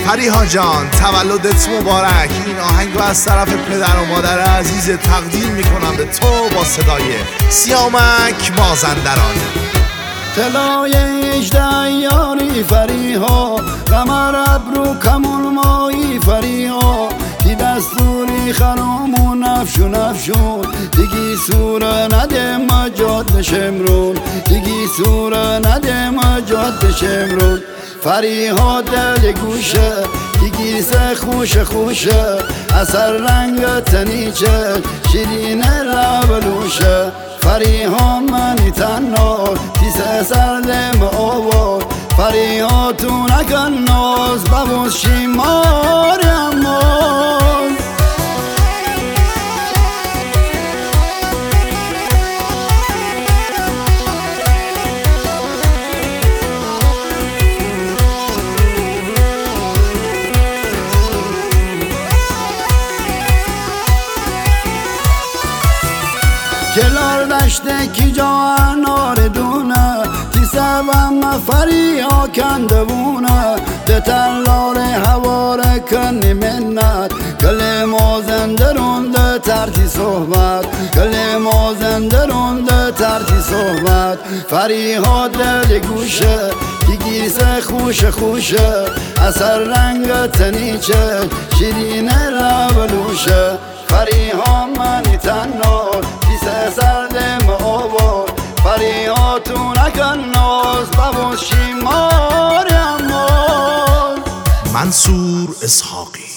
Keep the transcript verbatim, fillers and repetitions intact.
فریها جان تولدت مبارک. این آهنگ رو از طرف پدر و مادر عزیز تقدیم میکنم به تو با صدای سیامک مازندران. طلای هجده یاری فریها، قمر ابرو کمون مایی فریها، دی دستوری خرامون افشون افشون، دیگی سوره نده مجاد شمرون، دیگی سوره نده مجاد شمرون. فریها دل گوشه دیگی سه خوش خوشه، اثر رنگ تنیچه شیرین لبلوشه. فریها منی تنها تیسه سردم آوار، فریها تو نکن ناز ببوز شیمار اماز. کلار دشته کی جا انار دونه، تی سبم فریها کنده بونه، ده تلار هواره کنی منت، کل مازنده رونده ترتی صحبت، کل مازنده رونده ترتی صحبت. فریها دل گوشه دیگی سه خوش خوشه، اثر رنگ تنیچه شیرین لبلوشه. فریها منی تنها تیسه سردم آوار، فریها تو نکن ناز ببوز شیمار اماز. منصور اسحاقی.